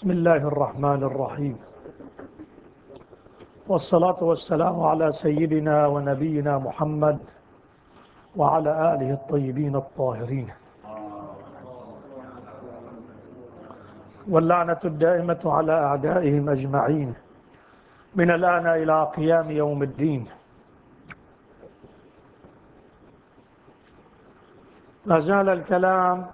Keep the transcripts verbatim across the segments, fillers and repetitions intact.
بسم الله الرحمن الرحيم، والصلاة والسلام على سيدنا ونبينا محمد وعلى آله الطيبين الطاهرين، واللعنة الدائمة على أعدائهم أجمعين من الآن إلى قيام يوم الدين. ما زال الكلام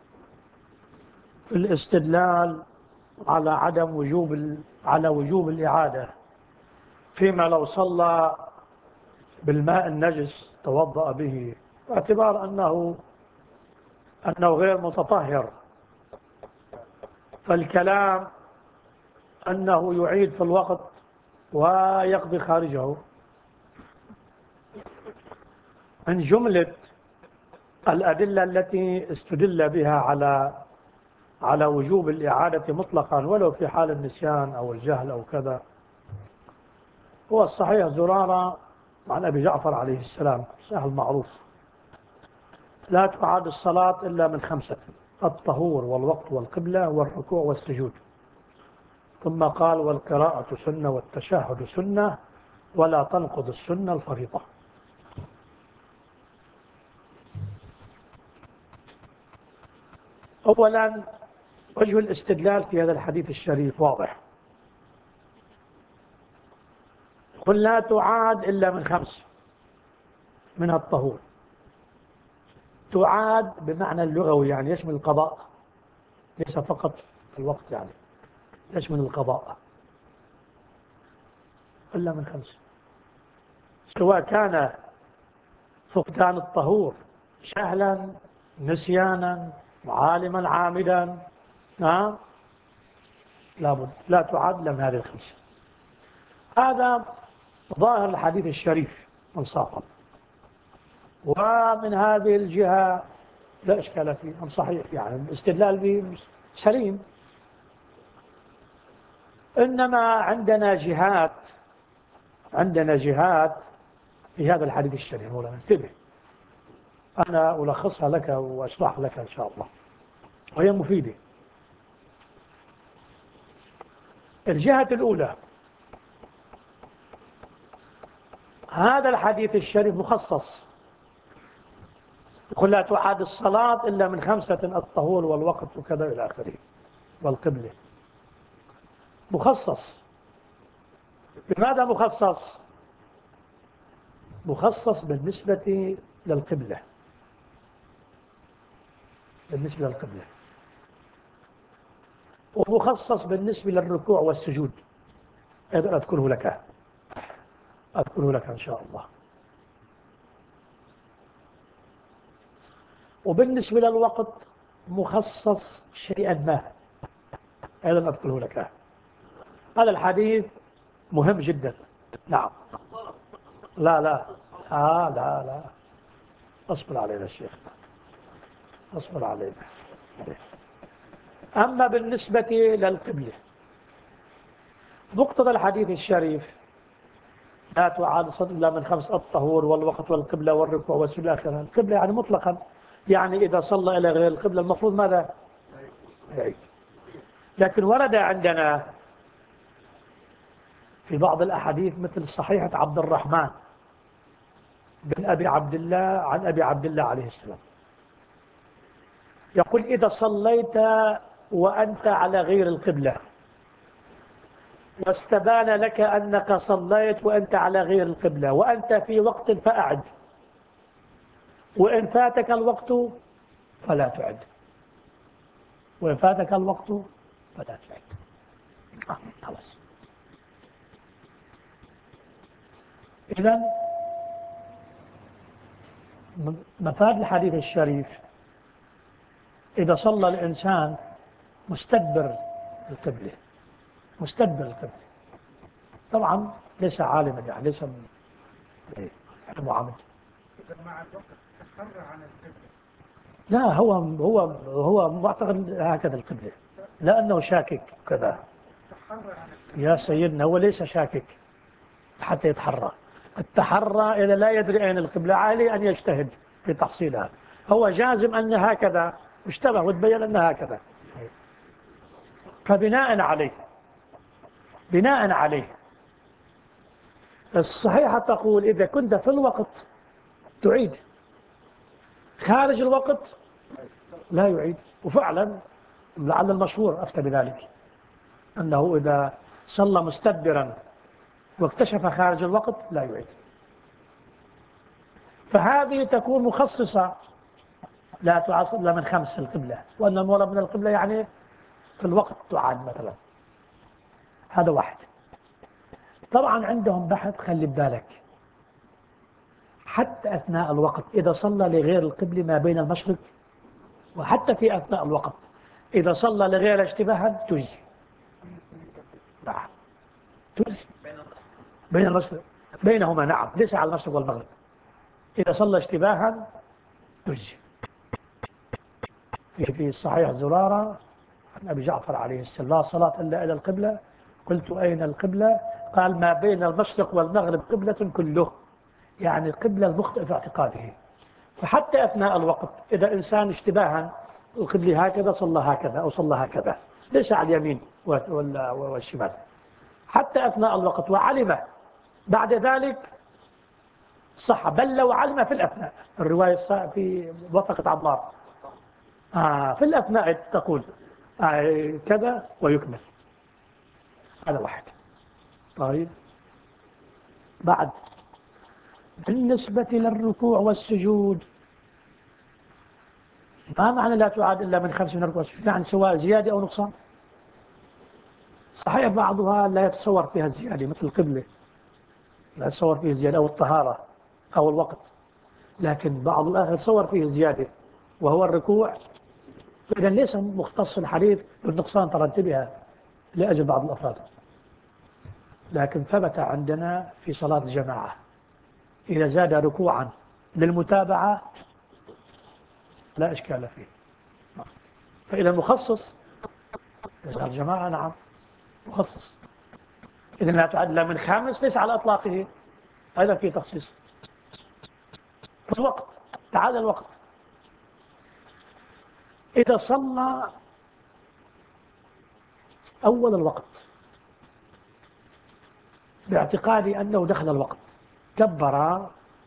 في الاستدلال على عدم وجوب على وجوب الإعادة فيما لو صلى بالماء النجس توضأ به باعتبار أنه أنه غير متطهر، فالكلام أنه يعيد في الوقت ويقضي خارجه. من جملة الأدلة التي استدل بها على على وجوب الإعادة مطلقا ولو في حال النسيان أو الجهل أو كذا هو الصحيح زرارة عن أبي جعفر عليه السلام، سهل معروف: لا تعاد الصلاة إلا من خمسة: الطهور والوقت والقبلة والركوع والسجود. ثم قال: والقراءة سنة والتشهد سنة ولا تنقض السنة الفريضة. أولا، وجه الاستدلال في هذا الحديث الشريف واضح: قل لا تعاد إلا من خمس، منها الطهور. تعاد بمعنى اللغوي يعني يشمل القضاء، ليس فقط الوقت، يعني يشمل القضاء. إلا من خمس، سواء كان فقدان الطهور جهلا نسيانا عالما عامدا، ها لابد لا تعاد إلا من هذه الخمسة. هذا ظاهر الحديث الشريف انصافا، ومن هذه الجهة لا إشكال فيه، صحيح، يعني الاستدلال به سليم. إنما عندنا جهات عندنا جهات في هذا الحديث الشريف، مولانا انتبه، أنا ألخصها لك وأشرح لك إن شاء الله وهي مفيدة. الجهة الأولى: هذا الحديث الشريف مخصص، يقول لا تعاد الصلاة إلا من خمسة: الطهور والوقت وكذا إلى آخره والقبلة. مخصص. بماذا مخصص؟ مخصص بالنسبة للقبلة، بالنسبة للقبلة، ومخصص بالنسبة للركوع والسجود. هذا أذكره لك أذكره لك إن شاء الله. وبالنسبة للوقت مخصص شيئا ما، هذا أذكره لك. هذا الحديث مهم جدا. نعم. لا لا آه لا لا أصبر علينا الشيخ، أصبر علينا. أما بالنسبة للقبلة، مقتضى الحديث الشريف لا تعاد الصلاة إلا من خمس: الطهور والوقت والقبلة والركوع والسجود إلى آخره. القبلة يعني مطلقا، يعني إذا صلى إلى غير القبلة المفروض ماذا؟ يعيد. لكن ورد عندنا في بعض الأحاديث مثل صحيحة عبد الرحمن بن أبي عبد الله عن أبي عبد الله عليه السلام، يقول: إذا صليت وأنت على غير القبلة واستبان لك أنك صليت وأنت على غير القبلة وأنت في وقت فأعد، وإن فاتك الوقت فلا تعد، وإن فاتك الوقت فلا تعد. آه خلاص. إذن مفاد الحديث الشريف: إذا صلى الإنسان مستدبر القبلة، مستدبر القبلة، طبعا ليس عالما، يعني ليس معامد، لا هو هو هو معتقد هكذا القبلة لأنه شاكك كذا. يا سيدنا هو ليس شاكك حتى يتحرى. التحرى إذا لا يدري أين القبلة عليه أن يجتهد في تحصيلها. هو جازم أن هكذا، اشتبه وتبين أن هكذا. فبناء عليه بناء عليه الصحيحة تقول إذا كنت في الوقت تعيد، خارج الوقت لا يعيد. وفعلا لعل المشهور أفتى بذلك، أنه إذا صلى مستدبرا واكتشف خارج الوقت لا يعيد. فهذه تكون مخصصة، لا تعصر إلا من خمس القبلة، وأن المراد من القبلة يعني في الوقت تعاد مثلا. هذا واحد. طبعا عندهم بحث، خلي بالك، حتى أثناء الوقت إذا صلى لغير القبلة ما بين المشرق، وحتى في أثناء الوقت إذا صلى لغير اشتباها تجزي. نعم تجزي بين المشرق بينهما، نعم ليس على المشرق والمغرب. إذا صلى اشتباها تجزي. في في صحيح زرارة عن أبي جعفر عليه السلام لا صلاة إلا إلى القبلة، قلت أين القبلة؟ قال ما بين المشرق والمغرب قبلة كله، يعني القبلة المخطئ في اعتقاده. فحتى أثناء الوقت إذا إنسان اشتباها القبلة هكذا صلى هكذا أو صلى هكذا، ليس على اليمين والشمال، حتى أثناء الوقت وعلم بعد ذلك صح، بل لو علم في الأثناء. الرواية في وثقة عمار آه في الأثناء تقول آه كذا ويكمل. هذا واحد. طيب بعد بالنسبة للركوع والسجود، ما معنى لا تعاد إلا من خمس من الركوع والسجود؟ يعني سواء زيادة أو نقصان. صحيح بعضها لا يتصور فيها الزيادة مثل القبلة لا يتصور فيه الزيادة، أو الطهارة أو الوقت، لكن بعض الآخر يتصور فيه الزيادة وهو الركوع. إذن ليس مختص الحديث بالنقصان، ترى انتبه لأجل بعض الأفراد. لكن ثبت عندنا في صلاة الجماعة إذا زاد ركوعا للمتابعة لا إشكال فيه. فإذا مخصص صلاة الجماعة نعم مخصص. إذن لا تعد إلا من خامس ليس على إطلاقه، هذا فيه تخصيص. في الوقت تعال الوقت إذا صلى أول الوقت باعتقادي أنه دخل الوقت، كبر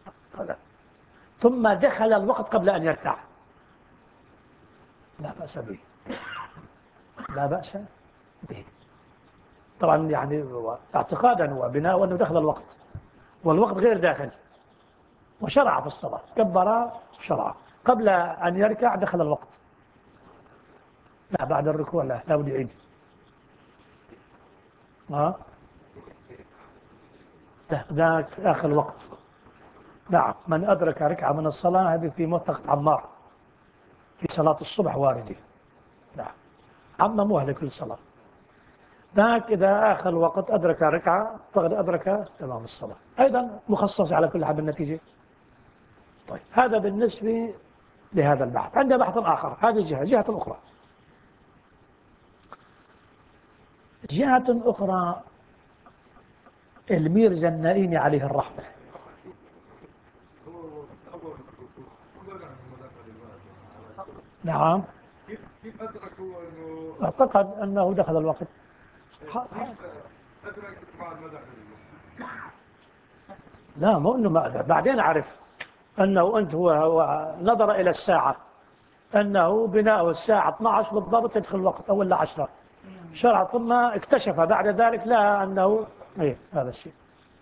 ثم دخل الوقت قبل أن يركع، لا بأس به، لا بأس به. طبعا يعني اعتقادا وبناء أنه دخل الوقت والوقت غير داخل، وشرع في الصلاة، كبر شرع قبل أن يركع دخل الوقت. لا بعد الركوع لا لا بد يعيد. ها لا ذاك آخر الوقت. نعم من أدرك ركعة من الصلاة، هذه في موثقة عمار في صلاة الصبح واردة. نعم عمموها لكل صلاة. ذاك إذا آخر الوقت أدرك ركعة فقد أدرك تمام الصلاة، أيضا مخصص على كل حال بالنتيجة. طيب هذا بالنسبة لهذا البحث. عندنا بحث آخر، هذه جهة جهة أخرى. جهة أخرى الميرزا النائين عليه الرحمة نعم اعتقد أنه دخل الوقت. لا مو أنه ما أدرك، بعدين أعرف أنه أنت هو, هو نظر إلى الساعة أنه بناء الساعة اثني عشر بالضبط يدخل الوقت أو لا عشرة شرع، ثم اكتشف بعد ذلك لا أنه إيه هذا الشيء.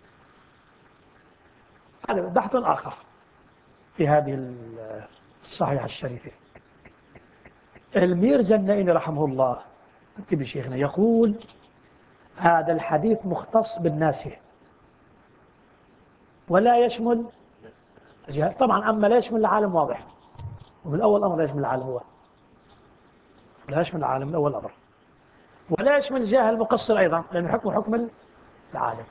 هذا بحث آخر في هذه الصحيحة الشريفة. الميرزا النائين رحمه الله انتبه شيخنا يقول هذا الحديث مختص بالناس ولا يشمل الجهاز. طبعا أما لا يشمل العالم واضح، ومن الأول أمر لا يشمل العالم، هو لا يشمل العالم من أول أمر، ولا يشمل الجاهل المقصر أيضا لأنه حكم حكم العالم.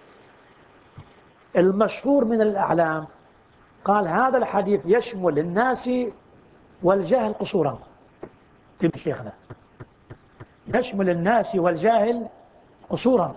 المشهور من الأعلام قال هذا الحديث يشمل الناس والجاهل قصورا. انتبه شيخنا يشمل الناس والجاهل قصورا.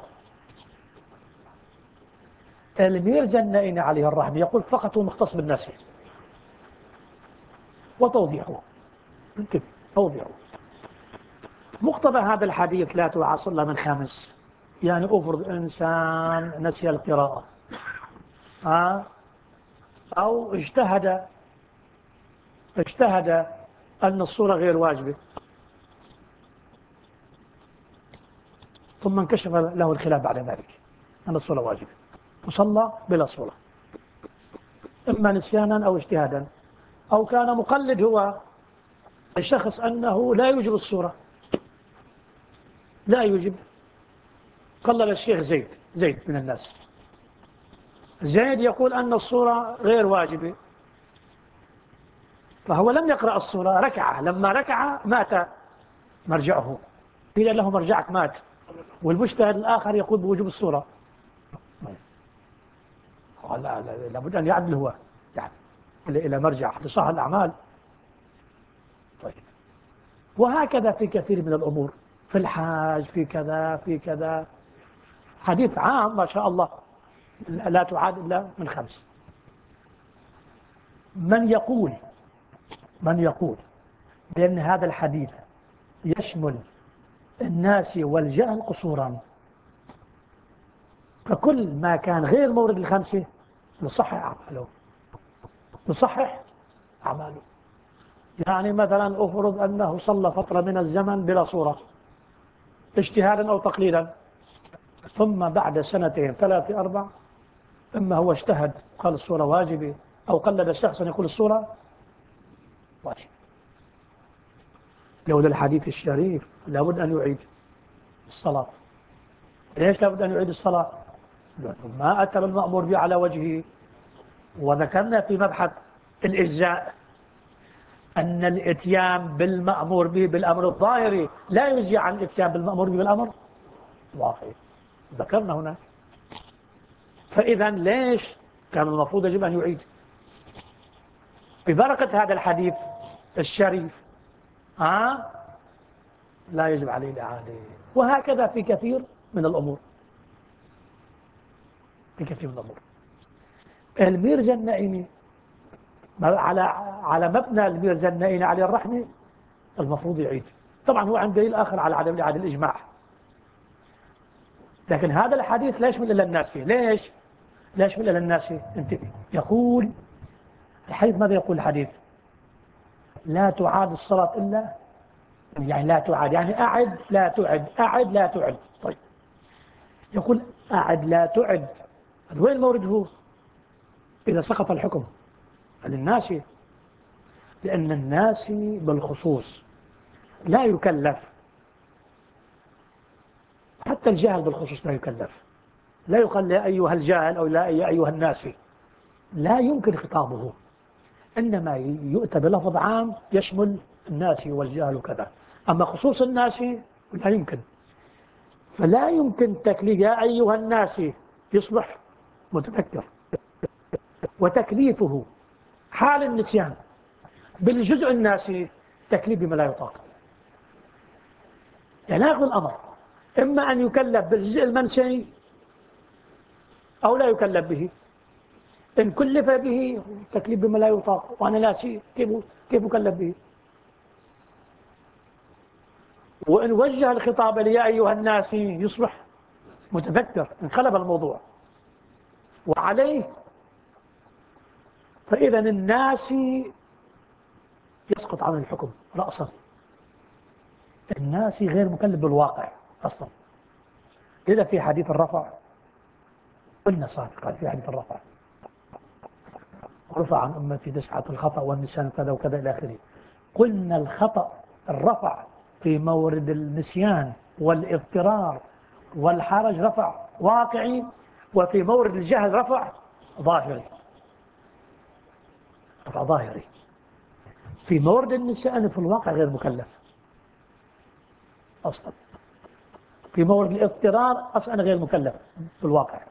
الميرزا النائين عليه الرحمة يقول فقط هو مختص بالناس. وتوضيحه انتبه توضيحه مقتضى هذا الحديث لا تعاصر إلا من خمس، يعني أفرض إنسان نسي القراءة ها أو اجتهد اجتهد أن الصورة غير واجبة، ثم انكشف له الخلاف بعد ذلك أن الصورة واجبة وصلى بلا صورة، إما نسيانا أو اجتهادا، أو كان مقلد هو الشخص أنه لا يوجب الصورة، لا يوجب. قلد الشيخ زيد زيد من الناس، زيد يقول أن الصورة غير واجبة، فهو لم يقرأ الصورة، ركعة، لما ركع مات مرجعه، قيل له مرجعك مات، والمجتهد الآخر يقول بوجوب الصورة. لا لا لابد أن يعدل هو يعني إلى مرجع حتى صح الأعمال. طيب، وهكذا في كثير من الأمور، في الحاج، في كذا في كذا، حديث عام ما شاء الله لا تعاد إلا من خمس. من يقول من يقول بأن هذا الحديث يشمل الناس والجهل قصورا، فكل ما كان غير مورد الخمسة نصحح أعماله، نصحح أعماله. يعني مثلا أفرض أنه صلى فترة من الزمن بلا صورة اجتهادا أو تقليدا، ثم بعد سنتين ثلاثة أربع إما هو اجتهد قال الصورة واجبة، أو قلد شخصا يقول الصورة واجب. لولا الحديث الشريف لابد أن يعيد الصلاة. ليش لابد أن يعيد الصلاة؟ لأنه ما أتى بالمأمور به على وجهه. وذكرنا في مبحث الإجزاء أن الإتيان بالمأمور به بالأمر الظاهري لا يجزي عن الإتيان بالمأمور به بالأمر الواقعي، ذكرنا هناك. فإذا ليش كان المفروض يجب أن يعيد ببركة هذا الحديث الشريف؟ آه لا يجب عليه الإعادة. وهكذا في كثير من الأمور، في كثير من الأمور. الميرزا النائمي على على مبنى الميرزا النائمي على الرحمة المفروض يعيد. طبعا هو عند دليل آخر على عدم الإعادة الإجماع، لكن هذا الحديث لا يشمل إلا الناس. ليش؟ لا يشمل إلا الناس. انتبه، يقول الحديث ماذا يقول الحديث؟ لا تعاد الصلاة إلا، يعني لا تعاد يعني أعد لا تعد، أعد لا تعد. طيب، يقول أعد لا تعد، وين المورد هو؟ إذا سقط الحكم عن الناس، لأن الناس بالخصوص لا يكلف، حتى الجاهل بالخصوص لا يكلف. لا يقال يا أيها الجاهل أو لا يا أيها الناس، لا يمكن خطابه، إنما يؤتى بلفظ عام يشمل الناس والجاهل وكذا. أما خصوص الناس لا يمكن، فلا يمكن تكليف يا أيها الناس يصبح متذكر، وتكليفه حال النسيان بالجزء الناسي تكليف بما لا يطاق. يعني ناخذ الأمر إما أن يكلف بالجزء المنسي أو لا يكلف به. إن كلف به تكليف بما لا يطاق، وأنا ناسي كيف كيف أكلف به؟ وإن وجه الخطاب ليا أيها الناس يصبح متذكر، انقلب الموضوع وعليه. فإذا الناس يسقط عن الحكم رأسا، الناس غير مكلف بالواقع أصلا. إذا في حديث الرفع قلنا سابقا في حديث الرفع رفع عن أمتي تسعة الخطأ والنسيان وكذا وكذا إلى آخره. قلنا الخطأ الرفع في مورد النسيان والاضطرار والحرج رفع واقعي، وفي مورد الجهل رفع ظاهري. رفع ظاهري في مورد النسيان، في الواقع غير مكلف أصلا. في مورد الاضطرار أصلا غير مكلف في الواقع.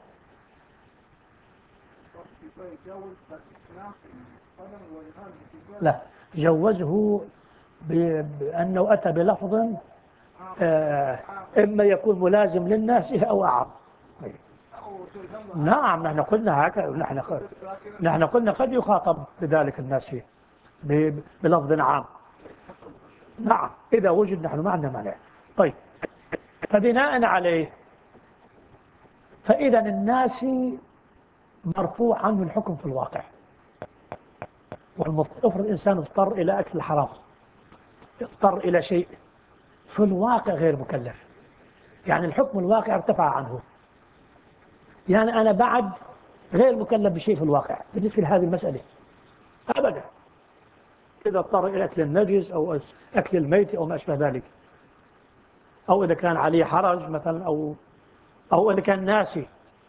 لا، جوزه بأنه أتى بلفظ آه إما يكون ملازم للناس أو أعم. نعم، نحن قلنا هكذا، نحن نحن قلنا قد يخاطب بذلك الناس بلفظ عام. نعم، إذا وجد نحن ما عندنا مانع. طيب، فبناء عليه فإذا الناس مرفوع عنه الحكم في الواقع، والمفروض الإنسان اضطر إلى أكل الحرام، اضطر إلى شيء في الواقع غير مكلف، يعني الحكم الواقع ارتفع عنه، يعني أنا بعد غير مكلف بشيء في الواقع بالنسبة لهذه المسألة أبدا، إذا اضطر إلى أكل النجس أو أكل الميت أو ما أشبه ذلك، أو إذا كان عليه حرج مثلا، أو أو إذا كان ناسي،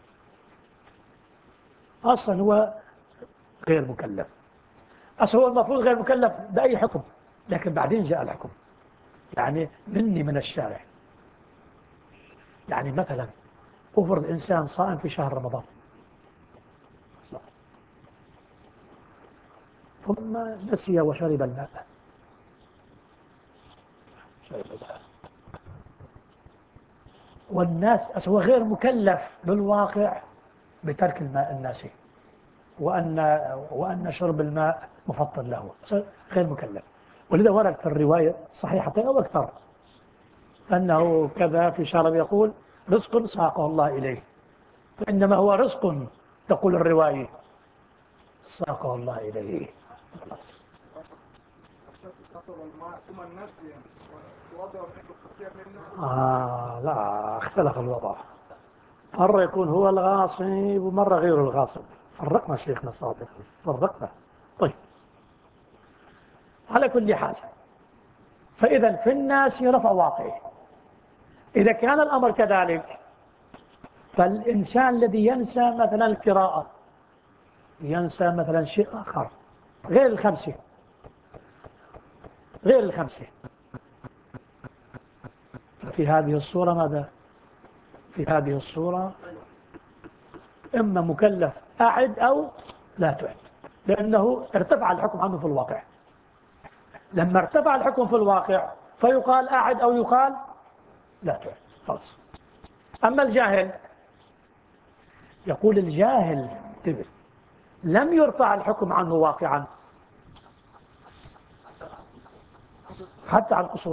أصلا هو غير مكلف. أصلا هو المفروض غير مكلف بأي حكم، لكن بعدين جاء الحكم، يعني مني من الشارع. يعني مثلا أفرض إنسان صائم في شهر رمضان ثم نسي وشرب الماء، شرب الماء، والناس هو غير مكلف بالواقع بترك الماء الناسي، وأن وأن شرب الماء مفضل له، غير مكلف. ولذا ورد في الرواية صحيحة أو أكثر أنه كذا في شرب يقول رزق ساقه الله إليه، فإنما هو رزق تقول الرواية ساقه الله إليه. آه لا، اختلف الوضع، مرة يكون هو الغاصب ومرة غير الغاصب، فرقنا شيخنا صادق، فرقنا. طيب، على كل حال، فإذا في الناس رفع واقعي. إذا كان الأمر كذلك، فالإنسان الذي ينسى مثلا القراءة، ينسى مثلا شيء آخر غير الخمسة، غير الخمسة، في هذه الصورة ماذا؟ في هذه الصورة إما مكلف أعد أو لا تعد، لأنه ارتفع الحكم عنه في الواقع. لما ارتفع الحكم في الواقع فيقال أعد أو يقال لا تعد، خلاص. أما الجاهل، يقول الجاهل انتبه، لم يرفع الحكم عنه واقعا حتى على القصور،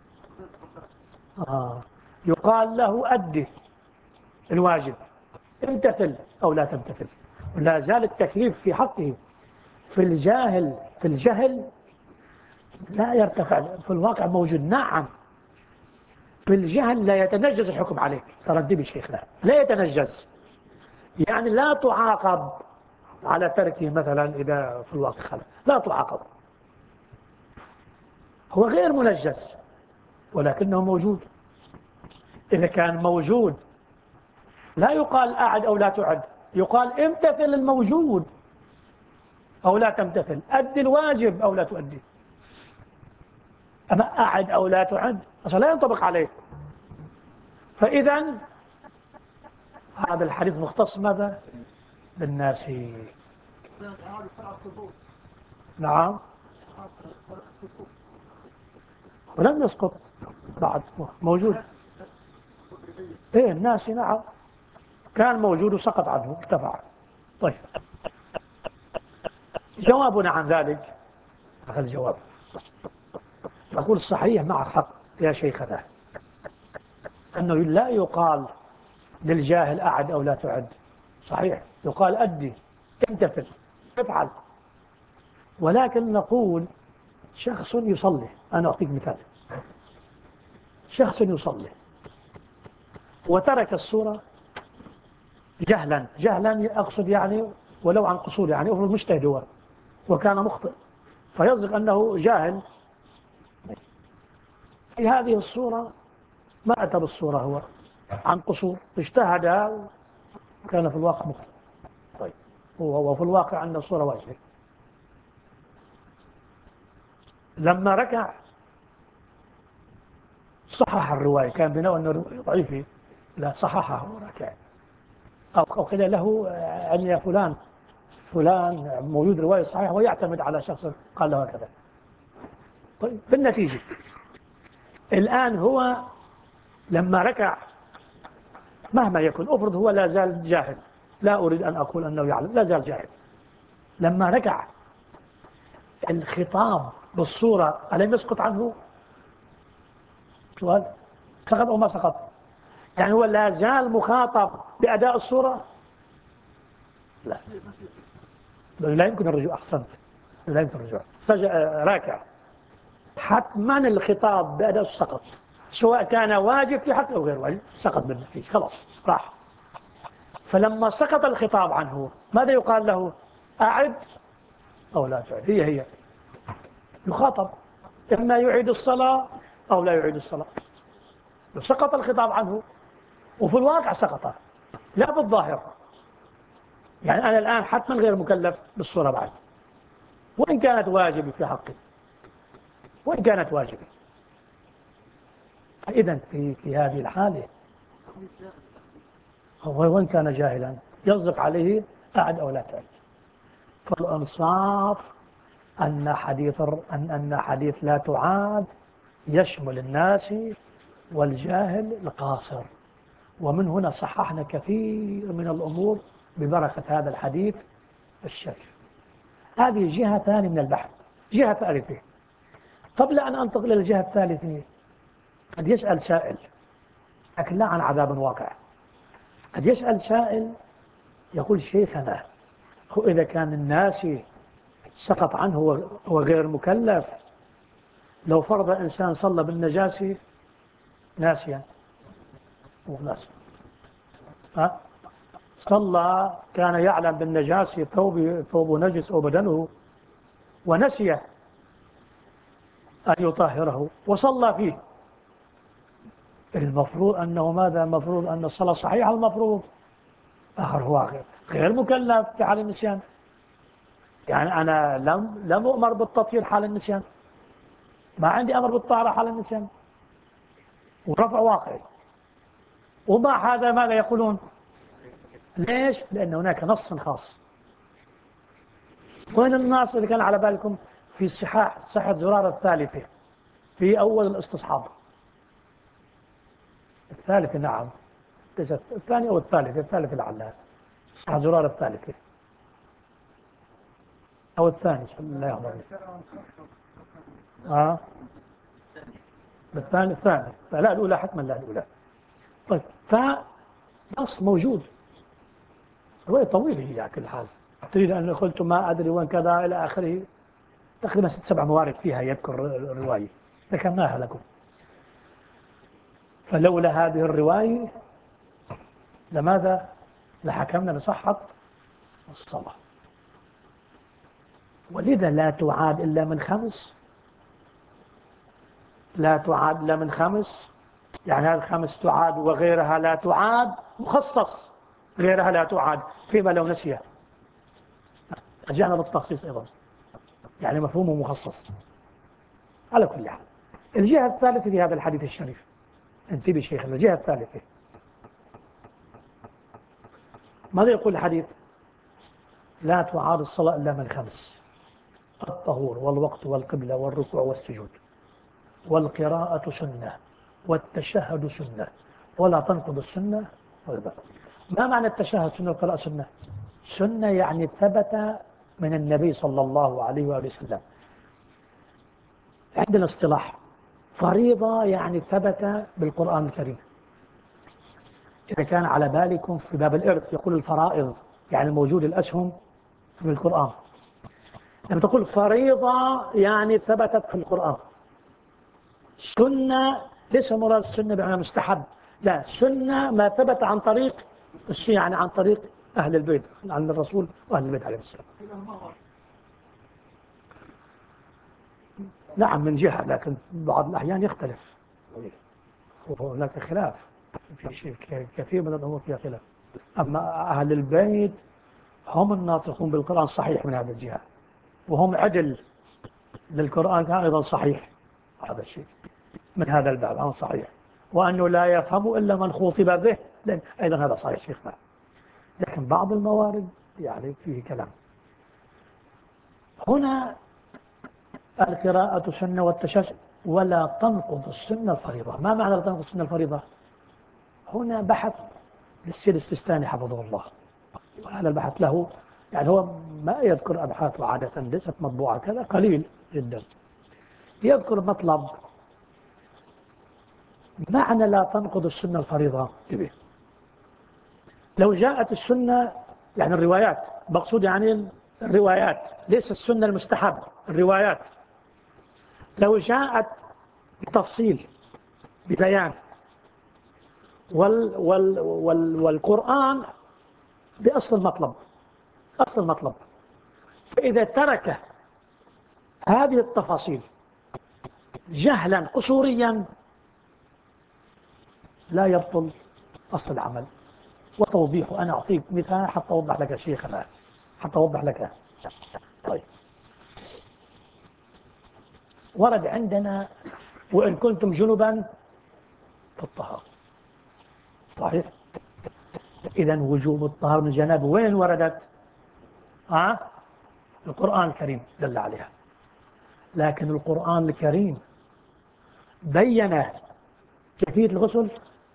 آه. يقال له أدي الواجب، امتثل أو لا تمتثل، ولا زال التكليف في حقه. في الجاهل، في الجهل لا يرتفع في الواقع، موجود نعم، في الجهل لا يتنجز الحكم عليك، تردد شيخنا، لا يتنجز، يعني لا تعاقب على تركه مثلا إذا في الواقع خلق، لا تعاقب، هو غير منجز ولكنه موجود. إذا كان موجود لا يقال أعد أو لا تعد، يقال امتثل الموجود أو لا تمتثل، أدي الواجب أو لا تؤدي. أما أعد أو لا تعد أصلا لا ينطبق عليه. فإذا هذا الحديث مختص ماذا؟ بالناس. نعم، ولم يسقط بعد، موجود. ايه الناس، نعم، كان موجود وسقط عنه، ارتفع. طيب، جوابنا عن ذلك، هذا الجواب نقول الصحيح مع حق يا شيخنا، أنه لا يقال للجاهل أعد أو لا تعد، صحيح يقال أدي، امتثل، افعل. ولكن نقول شخص يصلي، أنا أعطيك مثال، شخص يصلي وترك الصورة جهلا، جهلا أقصد يعني ولو عن قصور، يعني هو مجتهد هو وكان مخطئ، فيصدق أنه جاهل في هذه الصورة، ما أتى بالصورة هو عن قصور، اجتهد وكان في الواقع مخطئ. طيب، هو في الواقع أن الصورة واجهة. لما ركع صحح الرواية، كان بناء أنه ضعيفة، لا صححه وركع، أو قيل له أن يا فلان فلان موجود رواية صحيحة ويعتمد على شخص قال له هكذا. طيب، بالنتيجة الآن هو لما ركع مهما يكن، أفرض هو لا زال جاهل، لا أريد أن أقول أنه يعلم، لا زال جاهل، لما ركع الخطاب بالصورة ألم يسقط عنه؟ سؤال، سقط أو ما سقط؟ يعني هو لا زال مخاطب بأداء الصورة؟ لا، لا يمكن الرجوع. أحسنت، لا يمكن الرجوع. راكع، حتما الخطاب بأداء سقط، سواء كان واجب في حق أو غير واجب، سقط بالنتيجة، خلاص راح. فلما سقط الخطاب عنه ماذا يقال له؟ أعد أو لا تعد. هي هي يخاطب، إما يعيد الصلاة أو لا يعيد الصلاة. سقط الخطاب عنه، وفي الواقع سقط، لا بالظاهر. يعني أنا الآن حتما غير مكلف بالصورة بعد، وإن كانت واجبة في حقي، وإن كانت واجبة. فإذا في, في هذه الحالة هو وإن كان جاهلا يصدق عليه أعد أو لا تعد. فالإنصاف أن حديث أن أن حديث لا تعاد يشمل الناس والجاهل القاصر. ومن هنا صححنا كثير من الأمور ببركة هذا الحديث الشريف. هذه جهة ثانية من البحث. جهة ثالثة، قبل أن أنتقل إلى الجهة الثالثة، قد يسأل سائل، لكن لا عن عذاب واقع. قد يسأل سائل يقول شيخنا، هو إذا كان الناس سقط عنه وغير مكلف، لو فرض إنسان صلى بالنجاسة ناسيا وناسيا، ها صلى كان يعلم بالنجاسة، ثوب ثوب نجس أو بدنه، ونسي أن يطهره وصلى فيه، المفروض أنه ماذا؟ المفروض أن الصلاة صحيحة. المفروض آخر هو غير, غير مكلف في حال النسيان. يعني أنا لم لم أؤمر بالتطهير حال النسيان، ما عندي أمر بالطهارة حال النسيان، ورفع واقعي. ومع هذا ماذا يقولون؟ ليش؟ لأن هناك نص خاص. وين النص اللي كان على بالكم؟ في صحاح صحة زرارة الثالثة في أول الاستصحاب. الثالثة نعم، الثانية أو الثالثة، الثالثة لعلها صحة زرارة الثالثة أو الثاني، لا يحضرني. آه الثاني الثاني لا الأولى حتما، لا الأولى. طيب، فنص موجود، رواية طويلة هي على كل حال. تريد أن قلت ما أدري وين كذا إلى آخره، تقريبا ست سبع موارد فيها يذكر الرواية، ذكرناها لكم. فلولا هذه الرواية لماذا؟ لحكمنا بصحة الصلاة. ولذا لا تعاد إلا من خمس، لا تعاد إلا من خمس. يعني هذه الخمس تعاد وغيرها لا تعاد، مخصص غيرها لا تعاد فيما لو نسيه. رجعنا بالتخصيص أيضا، يعني مفهومه مخصص. على كل حال، الجهة الثالثة في هذا الحديث الشريف، انتبه شيخ، الجهة الثالثة ماذا يقول الحديث؟ لا تعاد الصلاة إلا من خمس: الطهور والوقت والقبلة والركوع والسجود، والقراءة سنة، والتشهد سنة، ولا تنقض السنة فرضا. ما معنى التشهد سنة والقراءة سنة؟ سنة يعني ثبت من النبي صلى الله عليه وآله وسلم. عندنا اصطلاح فريضة يعني ثبت بالقرآن الكريم. إذا كان على بالكم في باب الإرث يقول الفرائض، يعني موجود الأسهم في القرآن. لما تقول فريضة يعني ثبتت في القرآن. سنة ليس مراد السنة بمعنى مستحب، لا، سنة ما ثبت عن طريق يعني عن طريق أهل البيت، عن الرسول وأهل البيت عليه السلام. نعم من جهة، لكن بعض الأحيان يختلف، وهناك خلاف في شيء كثير من الأمور فيها خلاف. أما أهل البيت هم الناطقون بالقرآن صحيح من هذا الجهة، وهم عدل للقرآن كان أيضا صحيح هذا الشيء من هذا الباب، عن صحيح. وأنه لا يفهم إلا من خوطب به، أيضا هذا صحيح شيخنا. لكن بعض الموارد يعني فيه كلام. هنا القراءة سنة والتشهد ولا تنقض السنة الفريضة. ما معنى لا تنقض السنة الفريضة؟ هنا بحث للسيد السيستاني حفظه الله، وهذا البحث له يعني هو ما يذكر أبحاثه عادة، ليست مطبوعة كذا، قليل جدا. يذكر مطلب معنى لا تنقض السنة الفريضة. لو جاءت السنة يعني الروايات، مقصود يعني الروايات ليس السنة المستحب، الروايات لو جاءت بتفصيل ببيان وال وال وال والقرآن بأصل المطلب، أصل المطلب، فإذا ترك هذه التفاصيل جهلا قصوريا لا يبطل أصل العمل. وتوضيح، أنا أعطيك مثال حتى أوضح لك شيخنا، حتى أوضح لك. طيب، ورد عندنا وإن كنتم جنبا فالطهارة، صحيح؟ إذا وجوب الطهارة من الجنابة وين وردت؟ آه؟ القرآن الكريم دل عليها، لكن القرآن الكريم بين كيفية الغسل،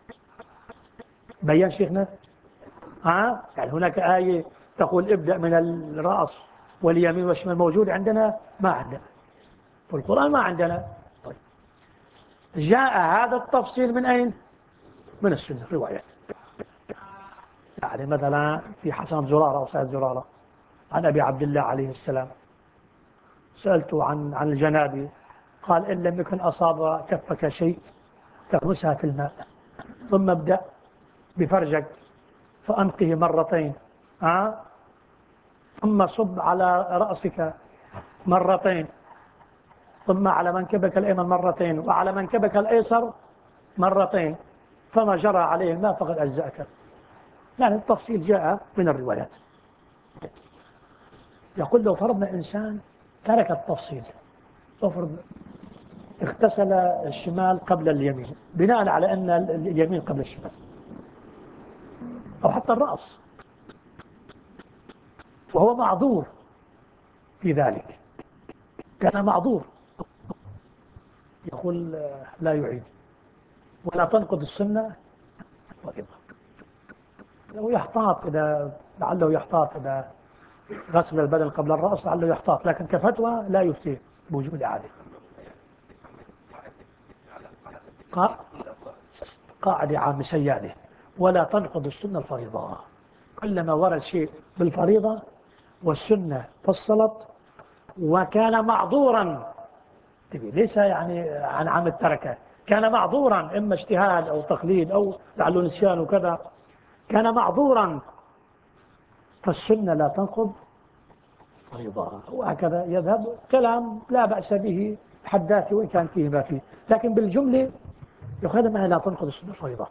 بيان شيخنا. آه؟ يعني هناك آية تقول ابدأ من الرأس واليمين والشمال، موجود عندنا؟ ما عندنا في القرآن، ما عندنا. طيب، جاء هذا التفصيل من أين؟ من السنة، الروايات. يعني مثلا في حسن زرارة أو سعد زرارة عن أبي عبد الله عليه السلام، سألته عن عن الجنابة، قال إن لم يكن أصاب كفك شيء فاغمسها في الماء، ثم ابدأ بفرجك فأنقه مرتين، آه؟ ثم صب على رأسك مرتين، ثم على منكبك الأيمن مرتين، وعلى منكبك الأيسر مرتين، فما جرى عليه الماء فقد أجزأك. يعني التفصيل جاء من الروايات. يقول لو فرضنا إنسان ترك التفصيل، افرض اغتسل الشمال قبل اليمين بناء على أن اليمين قبل الشمال، أو حتى الرأس، وهو معذور في ذلك، كان معذور، يقول لا يعيد ولا تنقض السنة فريضة. لو يحتاط، إذا لعله يحتاط إذا غسل البدن قبل الرأس لعله يحتاط، لكن كفتوى لا يفتي بوجوب الإعادة. قاعدة عامة سيادة، ولا تنقض السنة الفريضة. كلما ورد شيء بالفريضة والسنة فصلت وكان معذورا، ليس يعني عن عام التركة، كان معذورا، إما اجتهاد أو تقليد أو لعله نسيان وكذا، كان معذورا، فالسنة لا تنقض فريضة. وهكذا يذهب كلام لا بأس به حداثي وإن كان فيه ما فيه، لكن بالجملة يخذ معنا لا تنقض السنة فريضة.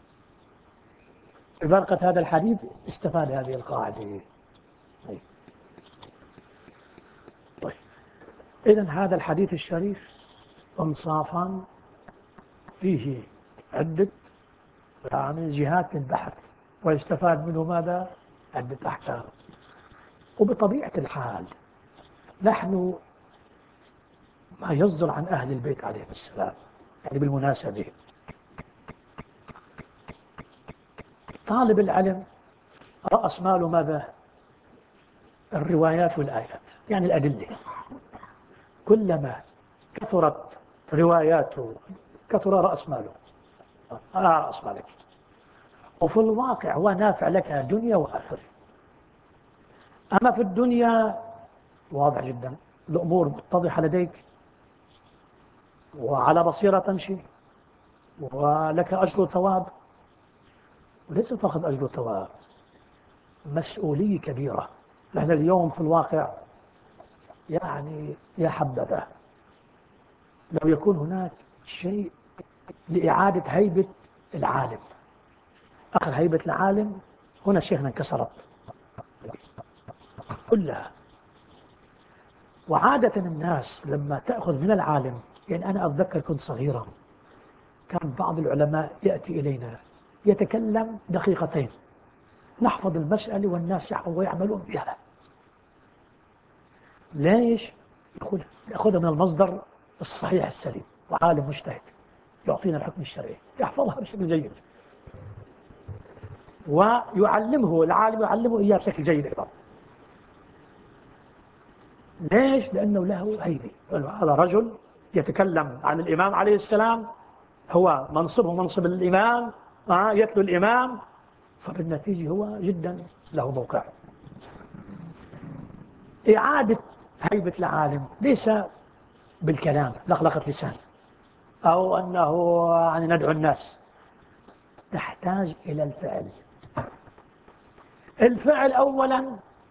ببركة هذا الحديث استفاد هذه القاعدة. طيب. طيب. إذن هذا الحديث الشريف انصافا فيه عدة يعني جهات للبحث، ويستفاد منه ماذا؟ عدة أحكام. وبطبيعة الحال نحن ما يصدر عن أهل البيت عليهم السلام، يعني بالمناسبة طالب العلم رأس ماله ماذا؟ الروايات والآيات، يعني الأدلة. كلما كثرت رواياته كثر رأس ماله، أنا رأس مالك، وفي الواقع هو نافع لك دنيا وآخرة. أما في الدنيا واضح جدا، الأمور متضحة لديك وعلى بصيرة تمشي ولك أجر وثواب، وليس فقط أجر وثواب، مسؤولية كبيرة. نحن اليوم في الواقع يعني يا حبذا لو يكون هناك شيء لإعادة هيبة العالم. أخذ هيبة العالم هنا شيخنا انكسرت كلها. وعادة الناس لما تأخذ من العالم، يعني أنا أتذكر كنت صغيرا كان بعض العلماء يأتي إلينا يتكلم دقيقتين نحفظ المسألة والناس يعملون بها. ليش؟ يقول يأخذها من المصدر الصحيح السليم، وعالم مجتهد يعطينا الحكم الشرعي يحفظها بشكل جيد، ويعلمه العالم يعلمه إياه بشكل جيد أيضا. ليش؟ لأنه له هيبة. هذا رجل يتكلم عن الإمام عليه السلام هو منصبه منصب الإمام، آه يتلو الإمام، فبالنتيجة هو جدا له موقع. إعادة هيبة العالم ليس بالكلام لخلقة لسان أو أنه يعني ندعو الناس، تحتاج إلى الفعل. الفعل أولا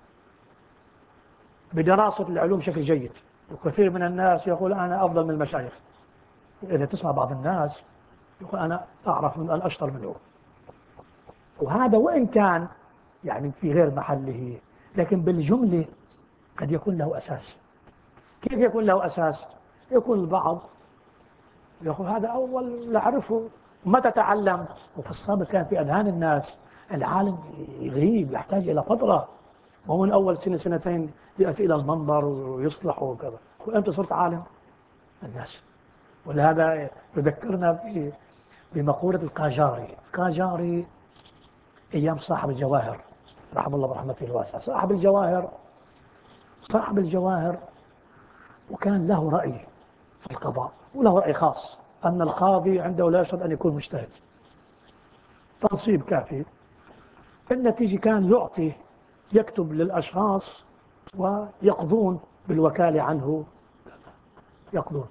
بدراسة العلوم بشكل جيد، وكثير من الناس يقول أنا أفضل من المشايخ. إذا تسمع بعض الناس يقول أنا أعرف من الأشطر منه، وهذا وإن كان يعني في غير محله، لكن بالجملة قد يكون له أساس. كيف يكون له أساس؟ يكون البعض يقول هذا أول نعرفه، متى تعلم؟ وفي السابق كان في أذهان الناس العالم يغيب، يحتاج إلى فترة، ومن أول سنة سنتين يأتي إلى المنبر ويصلح وكذا. وأنت صرت عالم الناس. ولهذا يذكرنا بمقولة القاجاري. القاجاري أيام صاحب الجواهر رحمه الله برحمته الواسعة، صاحب الجواهر صاحب الجواهر وكان له رأي في القضاء، وله رأي خاص أن القاضي عنده لا يشرط أن يكون مجتهد، تنصيب كافي. النتيجة كان يعطي، يكتب للأشخاص ويقضون بالوكالة عنه، يقضون.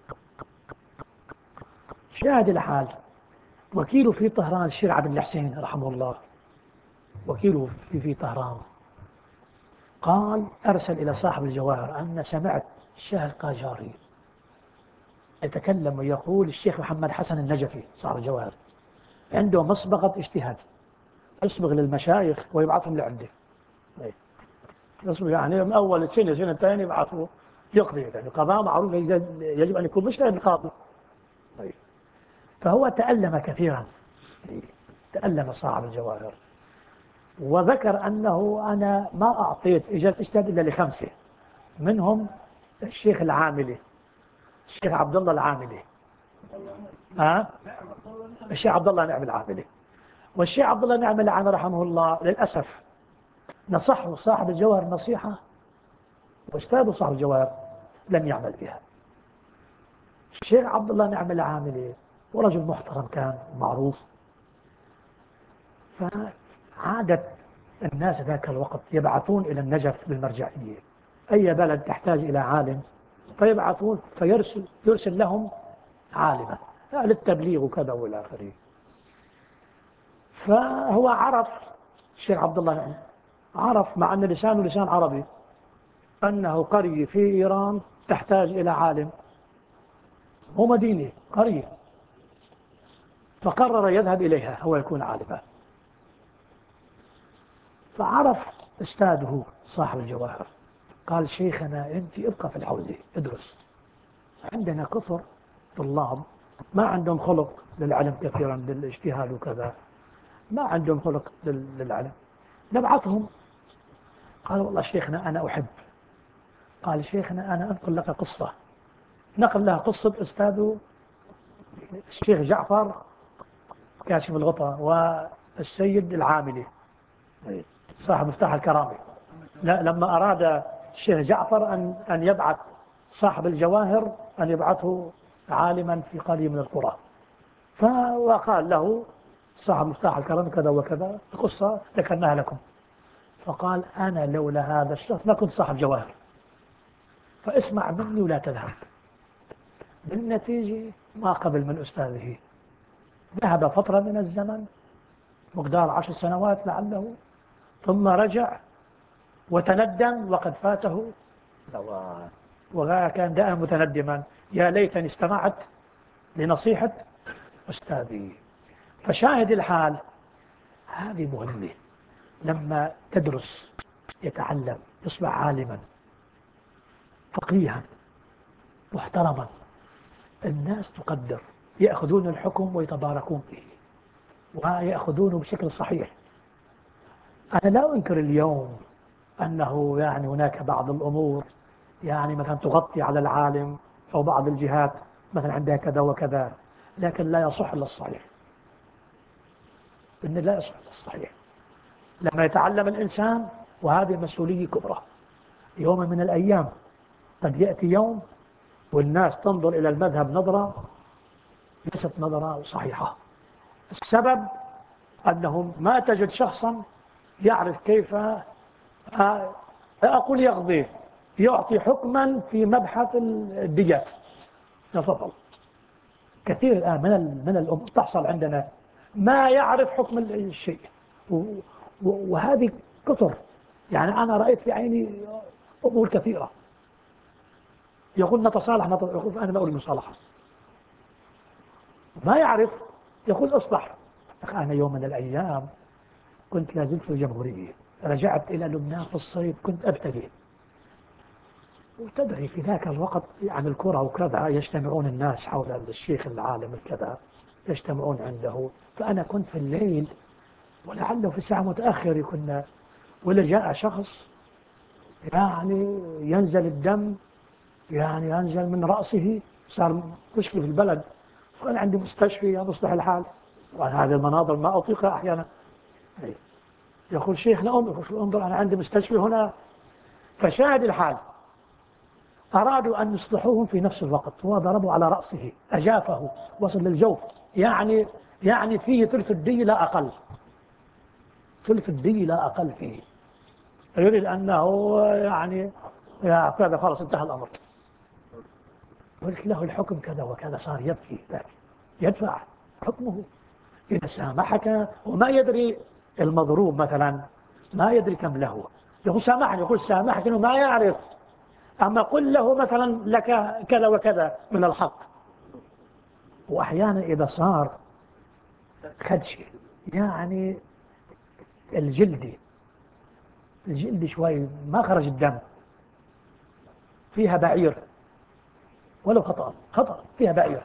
شاهد الحال وكيله في طهران الشيخ عبد الحسين رحمه الله، وكيله في, في طهران قال أرسل إلى صاحب الجواهر أن سمعت الشيخ القاجاري يتكلم ويقول الشيخ محمد حسن النجفي صاحب الجواهر عنده مسبقة اجتهاد، يصبغ للمشايخ ويبعثهم لعنده، يصبغ يعني من أول سنة سنة ثانية يبعثه يقضي، يعني قضاء معروف يجب أن يكون مجتهد القاضي. فهو تألم كثيرا، تألم صاحب الجواهر، وذكر أنه أنا ما أعطيت إجازة اجتهاد إلا لخمسة، منهم الشيخ العاملي، الشيخ عبد الله العاملي، ها الشيخ عبد الله نعم العاملي. والشيخ عبد الله نعم العاملي رحمه الله للأسف نصحه صاحب الجواهر نصيحة، واستاذه صاحب الجواهر لم يعمل بها. الشيخ عبد الله نعم العاملي ورجل محترم كان معروف، فعادت الناس ذاك الوقت يبعثون إلى النجف بالمرجعية، أي بلد تحتاج إلى عالم فيبعثون فيرسل يرسل لهم عالما للتبليغ وكذا والى اخره. فهو عرف الشيخ عبد الله يعني عرف مع أن لسانه لسان عربي أنه قرية في إيران تحتاج إلى عالم، هو مدينة قرية، فقرر يذهب إليها هو يكون عالما. فعرف أستاذه صاحب الجواهر قال شيخنا أنت ابقى في الحوزة ادرس، عندنا كثر طلاب ما عندهم خلق للعلم كثيرا للاجتهاد وكذا، ما عندهم خلق للعلم، نبعثهم. قال والله شيخنا أنا أحب. قال شيخنا أنا أنقل لك قصة، نقل له قصة أستاذه الشيخ جعفر كاشف الغطاء والسيد العاملي صاحب مفتاح الكرامة. لا لما أراد الشيخ جعفر أن أن يبعث صاحب الجواهر أن يبعثه عالما في قرية من القرى، فقال له صاحب مفتاح الكرامة كذا وكذا، القصة ذكرناها لكم. فقال أنا لولا هذا الشخص ما كنت صاحب جواهر، فاسمع مني ولا تذهب. بالنتيجة ما قبل من أستاذه، ذهب فترة من الزمن مقدار عشر سنوات لعله، ثم رجع وتندم وقد فاته زوال، وكان دائما متندما يا ليتني استمعت لنصيحة أستاذي. فشاهد الحال هذه مهمة، لما تدرس يتعلم يصبح عالما فقيها محترما، الناس تقدر، يأخذون الحكم ويتباركون به ويأخذونه بشكل صحيح. أنا لا أنكر اليوم أنه يعني هناك بعض الأمور يعني مثلا تغطي على العالم أو بعض الجهات مثلا عندها كذا وكذا، لكن لا يصح إلا الصحيح، إن لا يصح إلا الصحيح لما يتعلم الإنسان. وهذه مسؤولية كبرى، يوم من الأيام قد يأتي يوم والناس تنظر إلى المذهب نظرة ليست نظرة صحيحة. السبب أنهم ما تجد شخصا يعرف كيف أقول يقضي، يعطي حكما في مبحث الديات. تفضل. كثير الآن من من الأمور تحصل عندنا ما يعرف حكم الشيء، وهذه كثر. يعني أنا رأيت في عيني أمور كثيرة يقول نتصالح نتصالح، يقول أنا ما أريد مصالحة، ما يعرف، يقول اصلح. أنا يوم من الأيام كنت لازلت في الجمهورية، رجعت إلى لبنان في الصيف، كنت أبتدي، وتدري في ذاك الوقت عن الكرة وكذا يجتمعون الناس حول الشيخ العالم الكذا، يجتمعون عنده. فأنا كنت في الليل ولعله في ساعة متأخر كنا، ولا جاء شخص يعني ينزل الدم، يعني ينزل من رأسه، صار مشكلة في البلد. فأنا عندي مستشفى مصلح الحال، وهذه المناظر ما أطيقها أحيانا. يقول شيخنا انظر أنا عندي مستشفى هنا. فشاهد الحال أرادوا أن يصلحوهم في نفس الوقت، وضربوا على رأسه أجافه وصل للجوف، يعني يعني فيه ثلث الدي لا أقل، ثلث الدي لا أقل فيه. يريد أنه يعني كذا، خلاص انتهى الأمر. قلت له الحكم كذا وكذا، صار يبكي يدفع حكمه إذا سامحك، وما يدري المضروب مثلا ما يدري كم له، يقول سامحني، يقول سامحك إنه ما يعرف. أما قل له مثلا لك كذا وكذا من الحق. وأحيانا إذا صار خدشي، يعني الجلد الجلد شوي ما خرج الدم، فيها بعير ولو خطأ خطأ فيها بعير،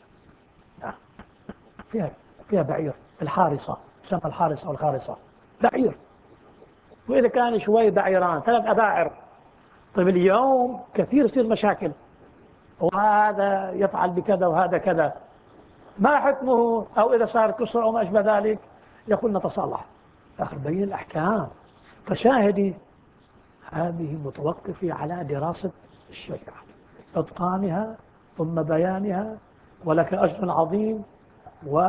فيها فيها بعير، الحارصة تسمى الحارصة والخارصة، بعير. وإذا كان شوي بعيران ثلاث أباعر، طيب اليوم كثير يصير مشاكل، وهذا يفعل بكذا وهذا كذا، ما حكمه؟ أو إذا صار كسر أو ما أشبه ذلك يقول نتصالح. آخر بين الأحكام. فشاهدي هذه متوقفة على دراسة الشريعة، إتقانها ثم بيانها، ولك أجر عظيم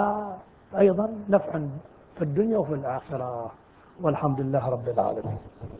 وأيضا نفع في الدنيا وفي الآخرة، والحمد لله رب العالمين.